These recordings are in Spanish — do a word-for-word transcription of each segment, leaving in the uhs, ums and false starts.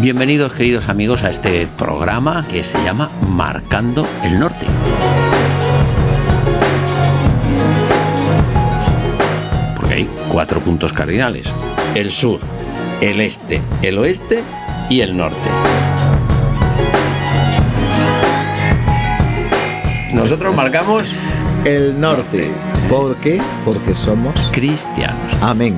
Bienvenidos, queridos amigos, a este programa que se llama Marcando el Norte. Porque hay cuatro puntos cardinales: el sur, el este, el oeste y el norte. Nosotros marcamos el norte. ¿Por qué? Porque somos cristianos. Amén.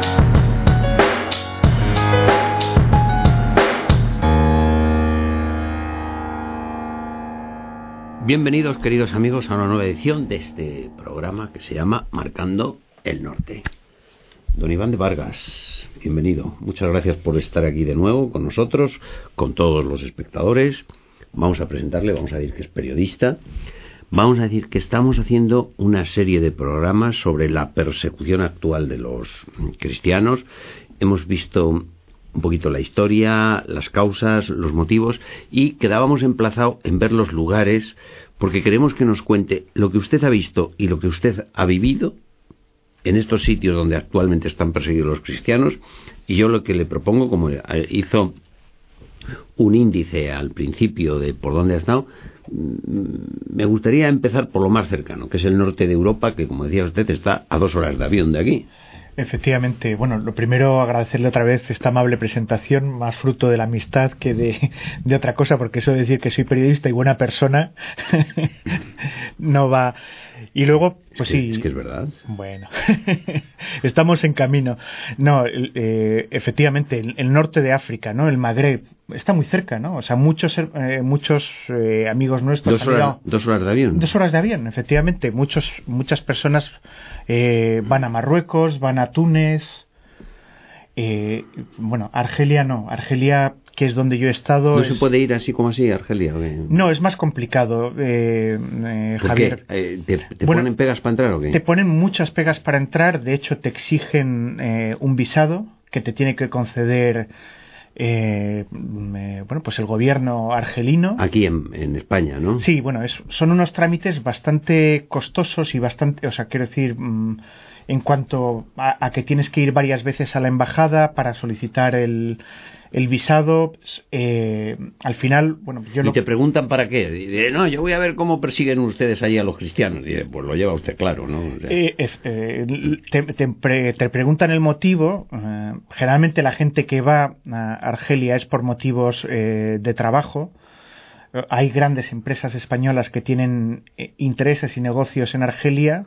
Bienvenidos, queridos amigos, a una nueva edición de este programa que se llama Marcando el Norte. Don Iván de Vargas, bienvenido. Muchas gracias por estar aquí de nuevo con nosotros, con todos los espectadores. Vamos a presentarle, vamos a decir que es periodista. Vamos a decir que estamos haciendo una serie de programas sobre la persecución actual de los cristianos. Hemos visto un poquito la historia, las causas, los motivos, y quedábamos emplazados en ver los lugares, porque queremos que nos cuente lo que usted ha visto y lo que usted ha vivido en estos sitios donde actualmente están perseguidos los cristianos. Y yo lo que le propongo, como hizo un índice al principio de por dónde ha estado, me gustaría empezar por lo más cercano, que es el norte de Europa, que, como decía usted, está a dos horas de avión de aquí. Efectivamente. Bueno, lo primero, agradecerle otra vez esta amable presentación, más fruto de la amistad que de, de otra cosa, porque eso de decir que soy periodista y buena persona no va. Y luego, pues sí, sí. Es que es verdad. Bueno, estamos en camino. No, eh, efectivamente, el, el norte de África, ¿no? El Magreb, está muy cerca, ¿no? O sea, muchos eh, muchos eh, amigos nuestros... Dos horas, dos horas de avión. Dos horas de avión, efectivamente. Muchos, muchas personas eh, van a Marruecos, van a Túnez... Eh, bueno, Argelia no. Argelia, que es donde yo he estado... ¿No es... se puede ir así como así a Argelia? ¿O qué? No, es más complicado, eh, eh, ¿Por Javier. qué? Eh, ¿Te, te bueno, ponen pegas para entrar o qué? Te ponen muchas pegas para entrar. De hecho, te exigen eh, un visado que te tiene que conceder... Eh, eh, bueno, pues el gobierno argelino. Aquí en, en España, ¿no? Sí, bueno, es, son unos trámites bastante costosos y bastante, o sea, quiero decir, mmm, en cuanto a, a que tienes que ir varias veces a la embajada para solicitar el, el visado, eh, al final, bueno, yo ¿Y lo... te preguntan para qué? Dice, no, yo voy a ver cómo persiguen ustedes allí a los cristianos. Dice, pues lo lleva usted claro, ¿no? O sea... eh, eh, te, te, pre, te preguntan el motivo. Eh, generalmente la gente que va a Argelia es por motivos eh, de trabajo. Eh, hay grandes empresas españolas que tienen eh, intereses y negocios en Argelia.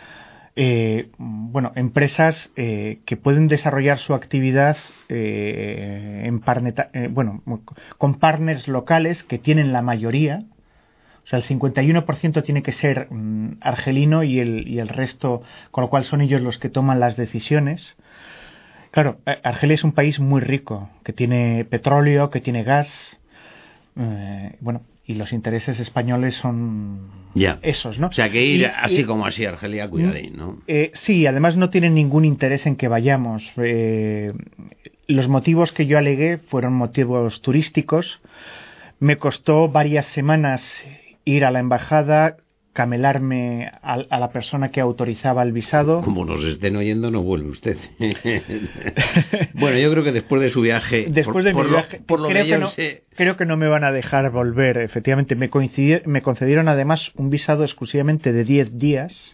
Eh, bueno, empresas eh, que pueden desarrollar su actividad eh, en parneta, eh, bueno, con partners locales que tienen la mayoría. O sea, el cincuenta y uno por ciento tiene que ser mm, argelino y el, y el resto, con lo cual son ellos los que toman las decisiones. Claro, Argelia es un país muy rico, que tiene petróleo, que tiene gas, eh, bueno, y los intereses españoles son ya. esos, ¿no? O sea, que ir y, así y, como así a Argelia, cuidadín, ¿no? Eh, sí, además no tienen ningún interés en que vayamos. Eh, los motivos que yo alegué fueron motivos turísticos. Me costó varias semanas ir a la embajada, camelarme a, a la persona que autorizaba el visado. Como nos estén oyendo, no vuelve usted. Bueno, yo creo que después de su viaje... Después por, de por mi lo, viaje, por lo creo, que, que yo no, sé... creo que no me van a dejar volver, efectivamente. Me, me concedieron además un visado exclusivamente de diez días.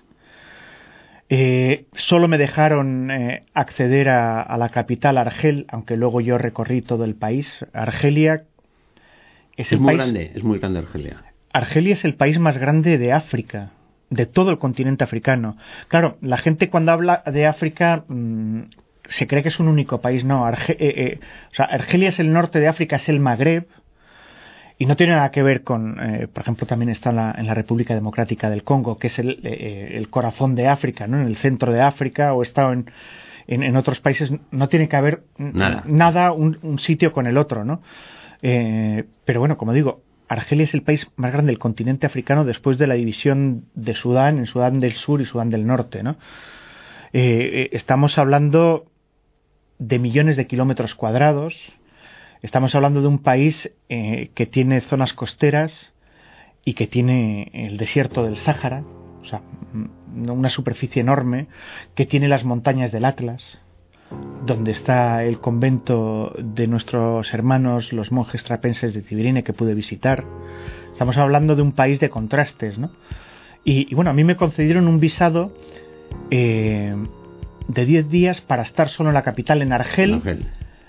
Eh, solo me dejaron eh, acceder a, a la capital, Argel, aunque luego yo recorrí todo el país. Argelia es, es el muy país... grande, es muy grande Argelia. Argelia es el país más grande de África, de todo el continente africano. Claro, la gente cuando habla de África mmm, se cree que es un único país. No, Arge eh, eh, o sea, Argelia es el norte de África, es el Magreb, y no tiene nada que ver con, eh, por ejemplo, también está en la, en la República Democrática del Congo, que es el, eh, el corazón de África, ¿no? En el centro de África, o está en, en, en otros países. No tiene que haber nada, nada un, un sitio con el otro, ¿no? Eh, pero bueno, como digo, Argelia es el país más grande del continente africano después de la división de Sudán en Sudán del Sur y Sudán del Norte, ¿no? Eh, estamos hablando de millones de kilómetros cuadrados. Estamos hablando de un país eh, que tiene zonas costeras y que tiene el desierto del Sáhara, o sea, una superficie enorme, que tiene las montañas del Atlas. donde está el convento de nuestros hermanos, los monjes trapenses de Tibirine, que pude visitar. Estamos hablando de un país de contrastes, ¿no? Y, y bueno, a mí me concedieron un visado eh, de diez días para estar solo en la capital, en Argel. Argel.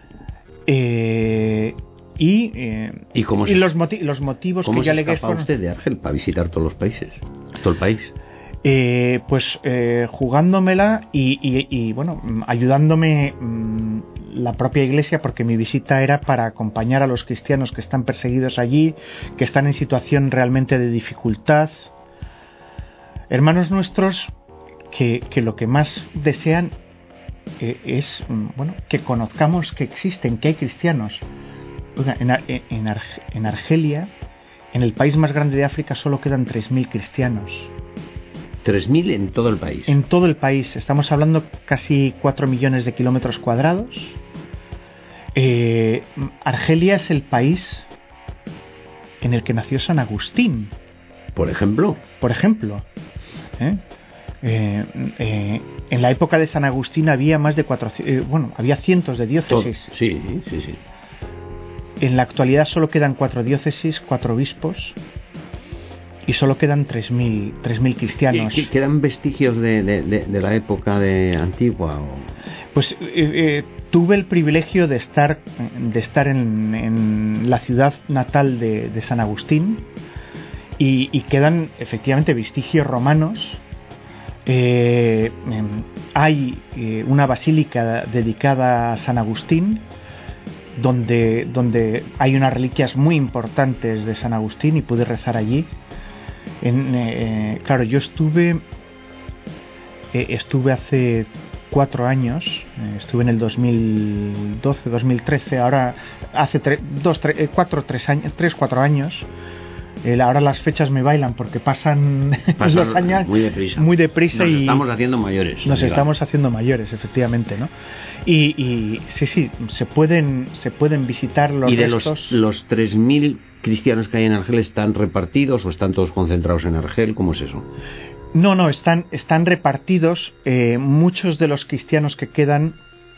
Eh, y eh, ¿Y, cómo y los, moti- los motivos ¿cómo que ya se legué escapa fueron... usted de Argel para visitar todos los países? Todo el país. Eh, pues eh, jugándomela y, y, y bueno, ayudándome mmm, la propia Iglesia, porque mi visita era para acompañar a los cristianos que están perseguidos allí, que están en situación realmente de dificultad. Hermanos nuestros que, que lo que más desean eh, es bueno, que conozcamos que existen, que hay cristianos. Oiga, en, en, Arge, en Argelia, en el país más grande de África, solo quedan tres mil cristianos. tres mil en todo el país. En todo el país. Estamos hablando casi cuatro millones de kilómetros cuadrados. Eh, Argelia es el país en el que nació San Agustín. Por ejemplo. Por ejemplo. ¿Eh? Eh, eh, en la época de San Agustín había más de cuatrocientos, eh, bueno, había cientos de diócesis. Todo. Sí, sí, sí. En la actualidad solo quedan cuatro diócesis, cuatro obispos. Y solo quedan tres mil cristianos. ¿Y quedan vestigios de, de, de, de la época de antigua? O... Pues eh, eh, tuve el privilegio de estar, de estar en, en la ciudad natal de, de San Agustín y, y quedan efectivamente vestigios romanos. Eh, eh, hay eh, una basílica dedicada a San Agustín, donde, donde hay unas reliquias muy importantes de San Agustín y pude rezar allí. En, eh, claro, yo estuve eh, estuve hace cuatro años, eh, estuve en el dos mil doce, dos mil trece, ahora hace tre, dos, tre, eh, cuatro, tres años, tres, cuatro años. Eh, ahora las fechas me bailan porque pasan, pasan los años muy deprisa. Muy deprisa nos y estamos haciendo mayores. Nos digamos. estamos haciendo mayores, efectivamente, ¿no? Y, y sí, sí, se pueden se pueden visitar los y de restos. los los tres mil cristianos que hay en Argel, ¿están repartidos o están todos concentrados en Argel? ¿Cómo es eso? No, no, están, están repartidos. Eh, muchos de los cristianos que quedan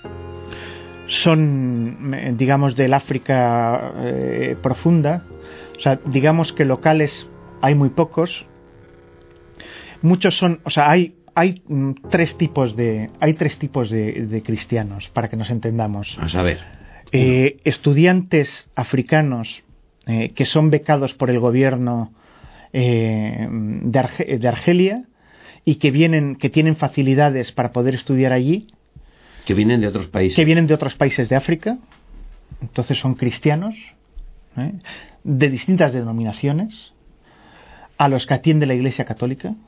son, digamos, del África eh, profunda. O sea, digamos que locales hay muy pocos. Muchos son, o sea, hay hay mm, tres tipos de hay tres tipos de, de cristianos, para que nos entendamos. A saber. Eh, estudiantes africanos eh, que son becados por el gobierno eh, de, Arge- de Argelia y que vienen, que tienen facilidades para poder estudiar allí. Que vienen de otros países. Que vienen de otros países de África. Entonces son cristianos, ¿eh? de distintas denominaciones, a los que atiende la Iglesia Católica,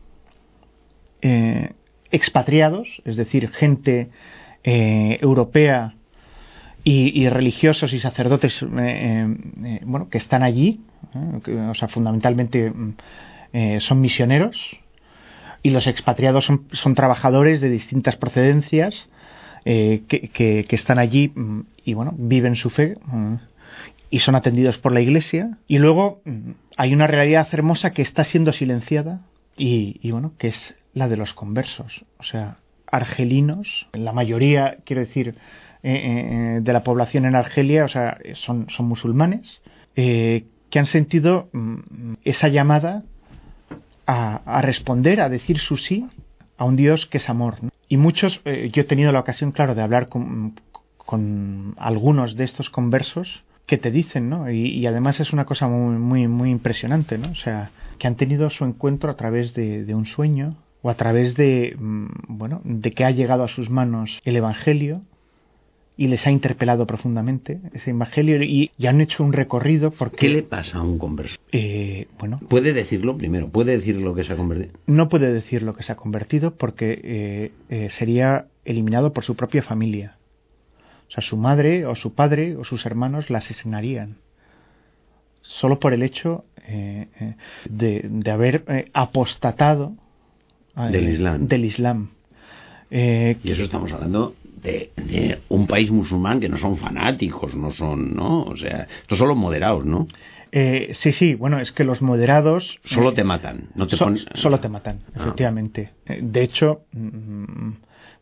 eh, expatriados, es decir, gente eh, europea y, y religiosos y sacerdotes eh, eh, bueno, que están allí, eh, que, o sea, fundamentalmente eh, son misioneros, y los expatriados son, son trabajadores de distintas procedencias eh, que, que, que están allí y bueno, viven su fe eh, y son atendidos por la Iglesia. Y luego hay una realidad hermosa que está siendo silenciada y, y bueno, que es la de los conversos, o sea, argelinos, la mayoría, quiero decir, eh, eh, de la población en Argelia, o sea, son, son musulmanes, eh, que han sentido mm, esa llamada a, a responder, a decir su sí a un Dios que es amor, ¿no? Y muchos, eh, yo he tenido la ocasión, claro, de hablar con, con algunos de estos conversos que te dicen, ¿no? Y, y además es una cosa muy, muy, muy impresionante, ¿no? O sea, que han tenido su encuentro a través de, de un sueño o a través de, bueno, de que ha llegado a sus manos el Evangelio y les ha interpelado profundamente ese Evangelio y, y han hecho un recorrido porque... ¿Qué le pasa a un converso? Eh, bueno, ¿Puede decirlo primero? ¿Puede decir lo que se ha convertido? No puede decir lo que se ha convertido porque eh, eh, sería eliminado por su propia familia. O sea, su madre o su padre o sus hermanos la asesinarían. Solo por el hecho eh, eh, de, de haber eh, apostatado eh, del Islam. Del Islam. Eh, y eso estamos hablando de, de un país musulmán que no son fanáticos, no son, ¿no? O sea, estos son los moderados, ¿no? Eh, sí, sí, bueno, es que los moderados... Solo eh, te matan, no te so, pones... Solo te matan, ah. efectivamente. De hecho,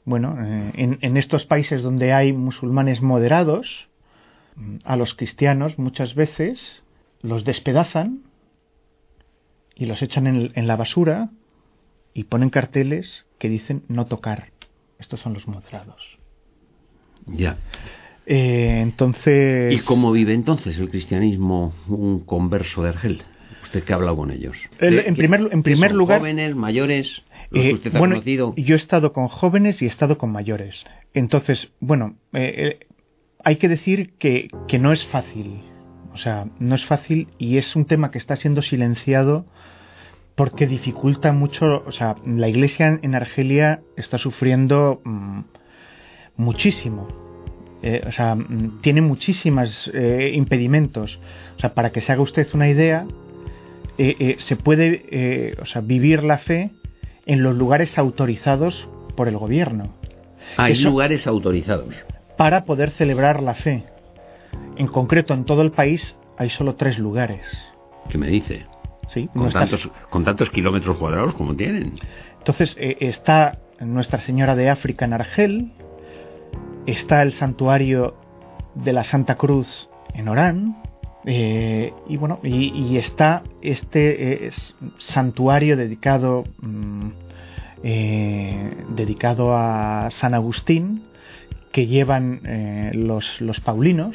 bueno, eh, en, en estos países donde hay musulmanes moderados, a los cristianos muchas veces los despedazan y los echan en, en la basura y ponen carteles que dicen no tocar. Estos son los moderados. Ya. Eh, entonces... ¿Y cómo vive entonces el cristianismo un converso de Argel? Usted que ha hablado con ellos. El, en primer, en primer lugar... ¿Jóvenes, mayores? ¿Los Eh, que usted ha bueno, conocido? yo he estado con jóvenes y he estado con mayores. Entonces, bueno, eh, eh, hay que decir que, que no es fácil. O sea, no es fácil y es un tema que está siendo silenciado porque dificulta mucho. O sea, la Iglesia en Argelia está sufriendo mmm, muchísimo. Eh, o sea, mmm, tiene muchísimos eh, impedimentos. O sea, para que se haga usted una idea, eh, eh, se puede eh, o sea, vivir la fe en los lugares autorizados por el gobierno. Hay Eso, lugares autorizados para poder celebrar la fe. En concreto, en todo el país hay solo tres lugares. ¿Qué me dice? Sí, con, nuestras... tantos, con tantos kilómetros cuadrados como tienen. Entonces eh, está Nuestra Señora de África en Argel, está el santuario de la Santa Cruz en Orán, eh, y bueno, y, y está este eh, santuario dedicado mmm, eh, dedicado a San Agustín, que llevan eh, los, los paulinos,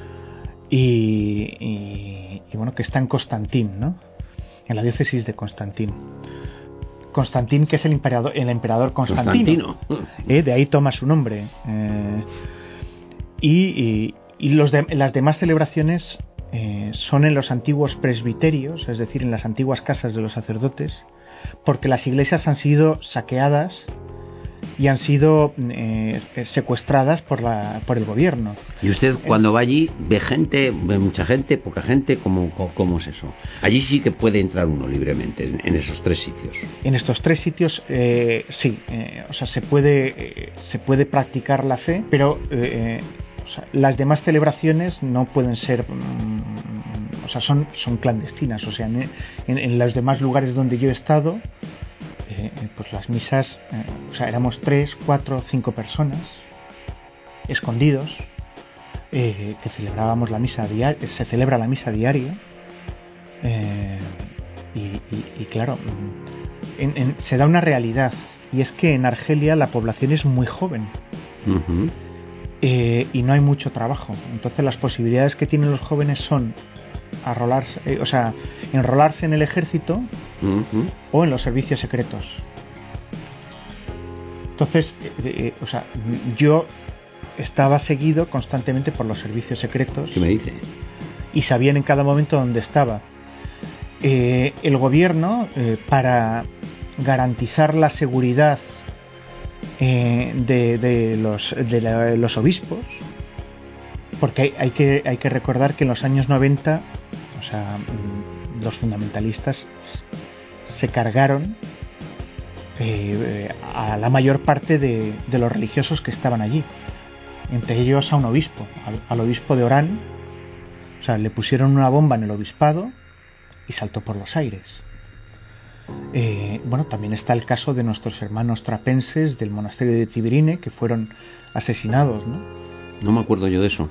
y, y, y bueno, que está en Constantín, ¿no? En la diócesis de Constantín. Constantín, que es el emperador, el emperador Constantino. Constantino. Eh, de ahí toma su nombre. Eh, y y, y los de, las demás celebraciones eh, son en los antiguos presbiterios, es decir, en las antiguas casas de los sacerdotes, porque las iglesias han sido saqueadas y han sido eh, secuestradas por la por el gobierno. ¿Y usted cuando va allí ve gente, ve mucha gente, poca gente? ¿Cómo, cómo, cómo es eso? Allí sí que puede entrar uno libremente en, en esos tres sitios. En estos tres sitios eh, sí, eh, o sea, se puede eh, se puede practicar la fe, pero eh, o sea, las demás celebraciones no pueden ser, mm, o sea, son son clandestinas. O sea, en, en, en los demás lugares donde yo he estado, Eh, pues las misas, eh, o sea, éramos tres, cuatro, cinco personas escondidos eh, que celebrábamos la misa diaria, se celebra la misa diaria eh, y, y, y claro, en, en, se da una realidad, y es que en Argelia la población es muy joven. Uh-huh. eh, y no hay mucho trabajo, entonces las posibilidades que tienen los jóvenes son arrolarse, eh, o sea, enrolarse en el ejército uh-huh. o en los servicios secretos. Entonces, eh, eh, o sea, yo estaba seguido constantemente por los servicios secretos. ¿Qué me dice? Y sabían en cada momento dónde estaba. Eh, el gobierno, eh, para garantizar la seguridad eh, de, de, los, de la, los obispos, porque hay, hay, que, hay que recordar que en los años noventa, o sea, los fundamentalistas se cargaron eh, a la mayor parte de, de los religiosos que estaban allí, entre ellos a un obispo, al, al obispo de Orán. O sea, le pusieron una bomba en el obispado y saltó por los aires. Eh, bueno, también está el caso de nuestros hermanos trapenses del monasterio de Tiberine, que fueron asesinados, ¿no? No me acuerdo yo de eso.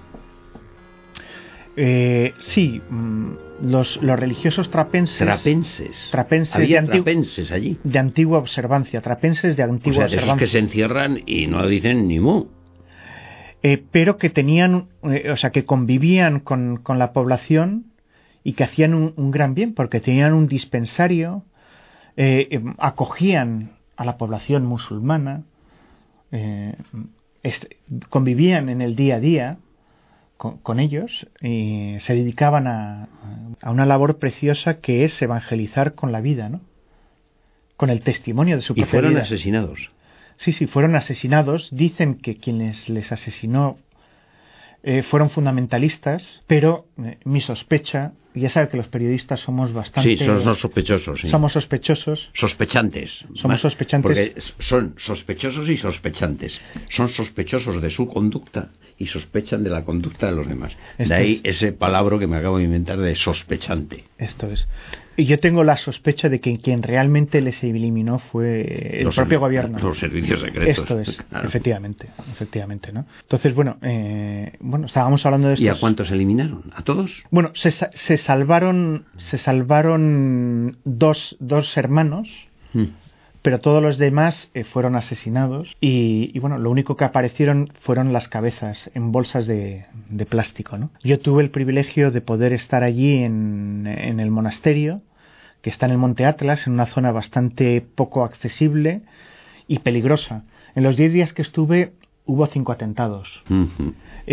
Eh, sí, los, los religiosos trapenses. Trapenses. Trapenses Había de antigu- trapenses allí. De antigua observancia. Trapenses de antigua o sea, de esos observancia. que se encierran y no dicen ni mu. Eh, pero que tenían, eh, o sea, que convivían con, con la población y que hacían un, un gran bien, porque tenían un dispensario, eh, eh, acogían a la población musulmana, eh, est- convivían en el día a día con, con ellos y se dedicaban a, a una labor preciosa que es evangelizar con la vida, ¿no? Con el testimonio de su propia Y fueron vida. asesinados. Sí, sí, fueron asesinados. Dicen que quienes les asesinó eh, fueron fundamentalistas, pero eh, mi sospecha, y ya sabe que los periodistas somos bastante... Sí, son sospechosos. Sí. Somos sospechosos. Sospechantes. Somos sospechantes. Porque son sospechosos y sospechantes. Son sospechosos de su conducta y sospechan de la conducta de los demás. Esto de ahí es. Ese palabra que me acabo de inventar de sospechante. Esto es. Y yo tengo la sospecha de que quien realmente les eliminó fue el los propio gobierno. Los servicios secretos. Esto es, claro. efectivamente, efectivamente, ¿no? Entonces, bueno, eh, bueno, estábamos hablando de esto. ¿Y a cuántos eliminaron? ¿A todos? Bueno, se, se salvaron, se salvaron dos, dos hermanos. Hmm. Pero todos los demás eh, fueron asesinados y, y bueno, lo único que aparecieron fueron las cabezas en bolsas de, de plástico, ¿no? Yo tuve el privilegio de poder estar allí en, en el monasterio, que está en el Monte Atlas, en una zona bastante poco accesible y peligrosa. En los diez días que estuve hubo cinco atentados. Uh-huh.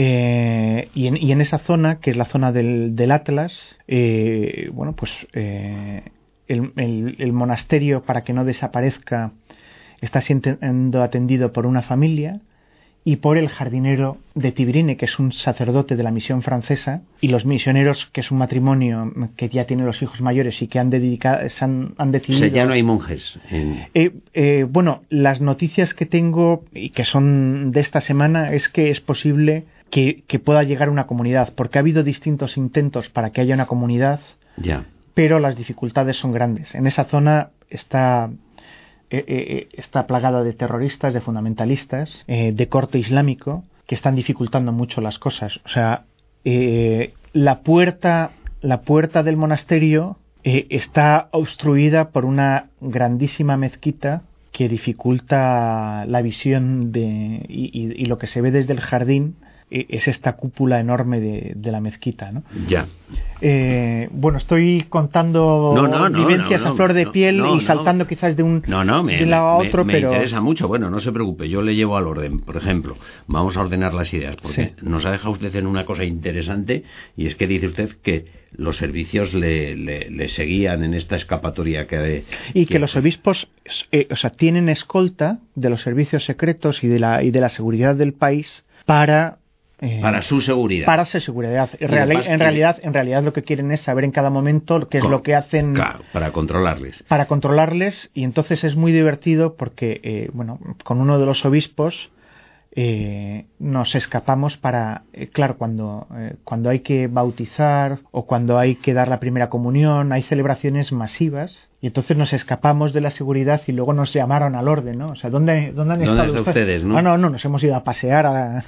Eh, y, en, y en esa zona, que es la zona del, del Atlas, eh, bueno, pues... Eh, El, el, el monasterio, para que no desaparezca, está siendo atendido por una familia y por el jardinero de Tibirine, que es un sacerdote de la misión francesa, y los misioneros, que es un matrimonio que ya tiene los hijos mayores y que han, dedicado, se han, han decidido... O sea, ya no hay monjes. En... Eh, eh, bueno, las noticias que tengo, y que son de esta semana, es que es posible que, que pueda llegar una comunidad, porque ha habido distintos intentos para que haya una comunidad... Ya. Pero las dificultades son grandes. En esa zona está, eh, eh, está plagada de terroristas, de fundamentalistas, eh, de corte islámico, que están dificultando mucho las cosas. O sea, eh, la puerta, la puerta del monasterio eh, está obstruida por una grandísima mezquita que dificulta la visión de, y, y, y lo que se ve desde el jardín es esta cúpula enorme de, de la mezquita, ¿no? Ya. Eh, bueno, estoy contando no, no, no, vivencias no, no, a flor de piel no, no, y saltando no. quizás de un, no, no, me, de un lado a otro, me, pero... me interesa mucho. Bueno, no se preocupe, yo le llevo al orden. Por ejemplo, vamos a ordenar las ideas, porque sí. Nos ha dejado usted en una cosa interesante, y es que dice usted que los servicios le, le, le seguían en esta escapatoria que... De, y que, que los obispos, eh, o sea, tienen escolta de los servicios secretos y de la, y de la seguridad del país para... Eh, para su seguridad. Para su seguridad. En, real, en realidad, en realidad lo que quieren es saber en cada momento qué es con, lo que hacen. Claro, para controlarles. Para controlarles, y entonces es muy divertido porque, eh, bueno, con uno de los obispos eh, nos escapamos para, eh, claro, cuando, eh, cuando hay que bautizar o cuando hay que dar la primera comunión, hay celebraciones masivas. Y entonces nos escapamos de la seguridad y luego nos llamaron al orden, ¿no? O sea, ¿dónde, dónde han ¿Dónde estado ustedes? ustedes no? Ah, no, no, nos hemos ido a pasear a...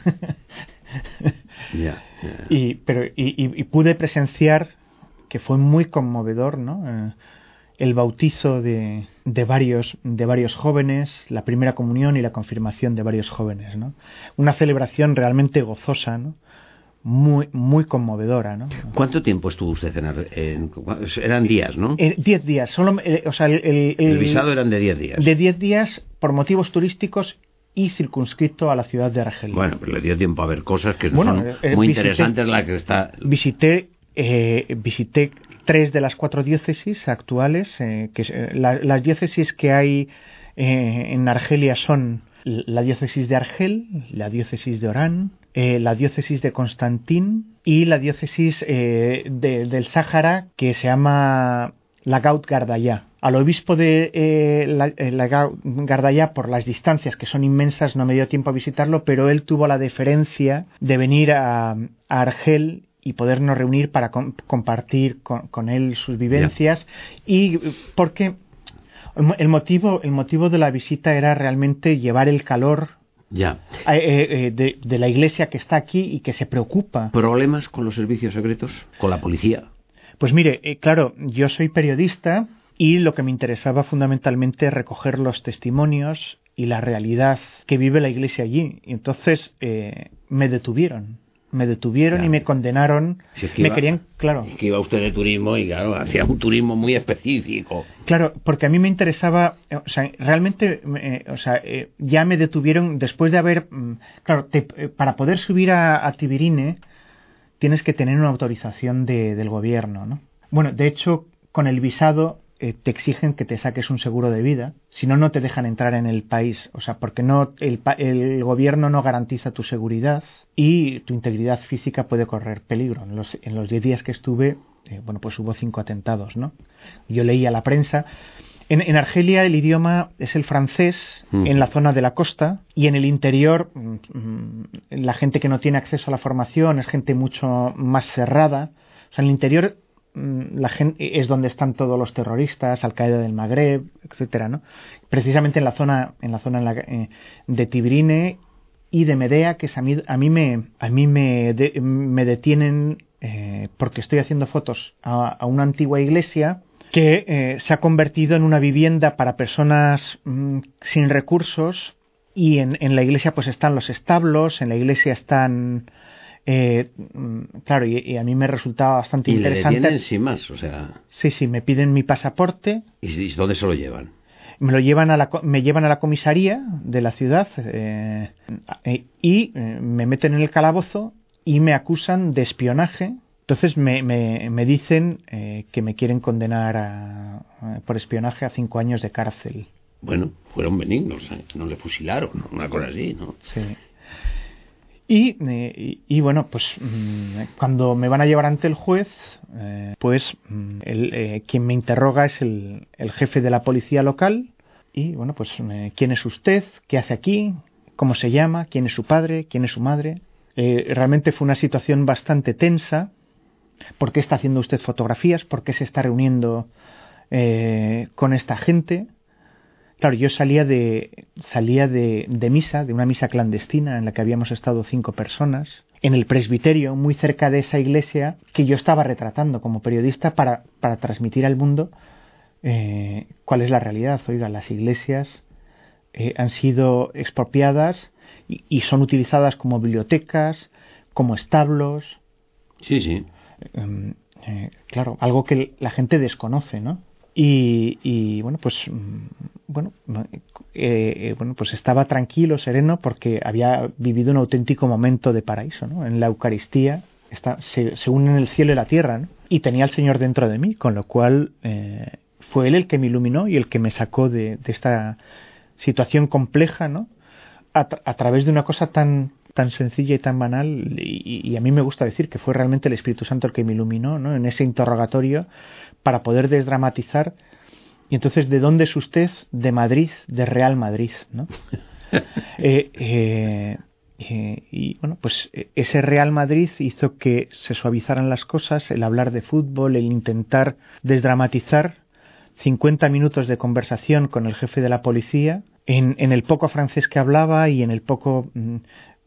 yeah, yeah. Y, pero, y, y pude presenciar que fue muy conmovedor, ¿no? Eh, el bautizo de, de, varios, de varios jóvenes, la primera comunión y la confirmación de varios jóvenes, ¿no? Una celebración realmente gozosa, ¿no? Muy, muy conmovedora, ¿no? ¿Cuánto tiempo estuvo usted en, en eran días, ¿no? Eh, diez días, solo, eh, o sea, el, el, el, el visado eran de diez días. De diez días por motivos turísticos y circunscrito a la ciudad de Argelia. Bueno, pero le dio tiempo a ver cosas que bueno, son eh, muy visité, interesantes, la que está... Visité, eh, visité tres de las cuatro diócesis actuales, eh, que eh, la, las diócesis que hay eh, en Argelia son la diócesis de Argel, la diócesis de Orán, eh, la diócesis de Constantín y la diócesis eh, de, del Sáhara, que se llama Lagaut Gardaya. Al obispo de eh, la, eh, Lagaut Gardaya, por las distancias que son inmensas, no me dio tiempo a visitarlo, pero él tuvo la deferencia de venir a, a Argel y podernos reunir para com- compartir con, con él sus vivencias. Yeah. Y porque el motivo, el motivo de la visita era realmente llevar el calor ya. eh, eh, de, de la iglesia que está aquí y que se preocupa. ¿Problemas con los servicios secretos? ¿Con la policía? Pues mire, eh, claro, yo soy periodista y lo que me interesaba fundamentalmente es recoger los testimonios y la realidad que vive la iglesia allí. Y entonces eh, me detuvieron. Me detuvieron claro. y me condenaron. Si es que me iba, querían, claro. Es que iba usted de turismo y claro, hacía un turismo muy específico. Claro, porque a mí me interesaba, o sea, realmente, eh, o sea, eh, ya me detuvieron después de haber, claro, te, eh, para poder subir a, a Tibirine tienes que tener una autorización de, del gobierno, ¿no? Bueno, de hecho, con el visado eh, te exigen que te saques un seguro de vida, si no, no te dejan entrar en el país, o sea, porque no el, el gobierno no garantiza tu seguridad y tu integridad física puede correr peligro. En los, en los diez días que estuve, eh, bueno, pues hubo cinco atentados, ¿no? Yo leía la prensa. En, en Argelia el idioma es el francés, mm. en la zona de la costa, y en el interior mm, la gente que no tiene acceso a la formación es gente mucho más cerrada. O sea, en el interior mm, la gente es donde están todos los terroristas, Al Qaeda del Magreb, etcétera, ¿no? Precisamente en la zona, en la zona en la, eh, de Tibrine y de Medea, que es a mí, a mí me, a mí me, de, me detienen eh, porque estoy haciendo fotos a, a una antigua iglesia que eh, se ha convertido en una vivienda para personas mmm, sin recursos, y en, en la iglesia pues están los establos, en la iglesia están eh, claro, y, y a mí me resultaba bastante y interesante. Y le detienen sin más, o sea. Sí, sí, me piden mi pasaporte. ¿Y, y dónde se lo llevan? Me lo llevan a la, me llevan a la comisaría de la ciudad eh, y eh, me meten en el calabozo y me acusan de espionaje. Entonces me, me, me dicen eh, que me quieren condenar a, a, por espionaje a cinco años de cárcel. Bueno, fueron benignos, ¿eh? No le fusilaron, una cosa así, ¿no? Sí. Y, eh, y, y bueno, pues mmm, cuando me van a llevar ante el juez, eh, pues mmm, el, eh, quien me interroga es el, el jefe de la policía local. Y bueno, pues eh, ¿quién es usted? ¿Qué hace aquí? ¿Cómo se llama? ¿Quién es su padre? ¿Quién es su madre? Eh, realmente fue una situación bastante tensa. ¿Por qué está haciendo usted fotografías? ¿Por qué se está reuniendo eh, con esta gente? Claro, yo salía de salía de, de misa, de una misa clandestina en la que habíamos estado cinco personas, en el presbiterio, muy cerca de esa iglesia que yo estaba retratando como periodista para, para transmitir al mundo eh, cuál es la realidad. Oiga, las iglesias eh, han sido expropiadas y, y son utilizadas como bibliotecas, como establos. Sí, sí. Eh, eh, claro, algo que la gente desconoce, ¿no? Y, y bueno, pues bueno, eh, bueno, pues estaba tranquilo, sereno, porque había vivido un auténtico momento de paraíso, ¿no? En la Eucaristía está, se, se unen el cielo y la tierra, ¿no? Y tenía al Señor dentro de mí, con lo cual eh, fue Él el que me iluminó y el que me sacó de, de esta situación compleja, ¿no? A, tra- a través de una cosa tan tan sencilla y tan banal, y, y a mí me gusta decir que fue realmente el Espíritu Santo el que me iluminó, ¿no? En ese interrogatorio para poder desdramatizar. Y entonces, ¿de dónde es usted? De Madrid, de Real Madrid, ¿no? eh, eh, eh, y bueno, pues ese Real Madrid hizo que se suavizaran las cosas, el hablar de fútbol, el intentar desdramatizar. cincuenta minutos de conversación con el jefe de la policía, en, en el poco francés que hablaba y en el poco... Mm,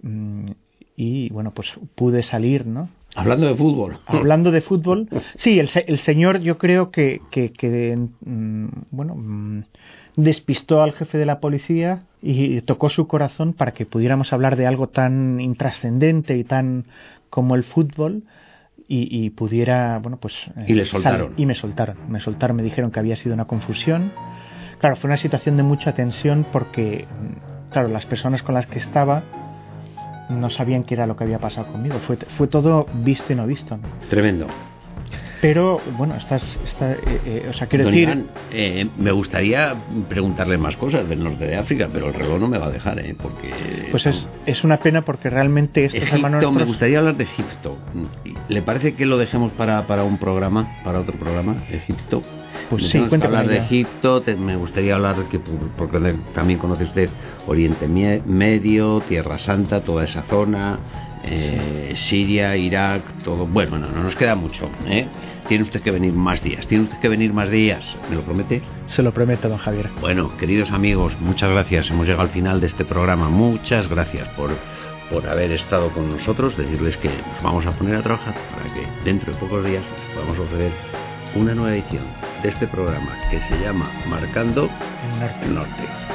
y bueno, pues pude salir, ¿no? Hablando de fútbol. Hablando de fútbol. Sí, el, el señor yo creo que, que, que mm, bueno, mm, despistó al jefe de la policía y tocó su corazón para que pudiéramos hablar de algo tan intrascendente y tan como el fútbol y, y pudiera, bueno, pues... Eh, y le soltaron. Salir. Y me soltaron. Me soltaron, me dijeron que había sido una confusión. Claro, fue una situación de mucha tensión porque, claro, las personas con las que estaba no sabían qué era lo que había pasado conmigo. Fue, fue todo visto y no visto, ¿no? Tremendo. Pero, bueno, estás... Está, eh, eh, o sea, quiero Don decir... Iván, eh, me gustaría preguntarle más cosas del norte de África, pero el reloj no me va a dejar, ¿eh? Porque... Pues es, es una pena porque realmente estos Egipto, hermanos nuestros... me gustaría hablar de Egipto. ¿Le parece que lo dejemos para, para un programa, para otro programa, Egipto? Pues sí, cuente hablar con de ella. Egipto, te, me gustaría hablar, que porque también conoce usted Oriente Medio, Tierra Santa, toda esa zona, eh, sí. Siria, Irak, todo. Bueno, no, no nos queda mucho, ¿eh? Tiene usted que venir más días, tiene usted que venir más días, ¿me lo promete? Se lo prometo, don Javier. Bueno, queridos amigos, muchas gracias, hemos llegado al final de este programa, muchas gracias por, por haber estado con nosotros, decirles que nos vamos a poner a trabajar para que dentro de pocos días podamos ofrecer una nueva edición de este programa que se llama Marcando El Norte. el Norte.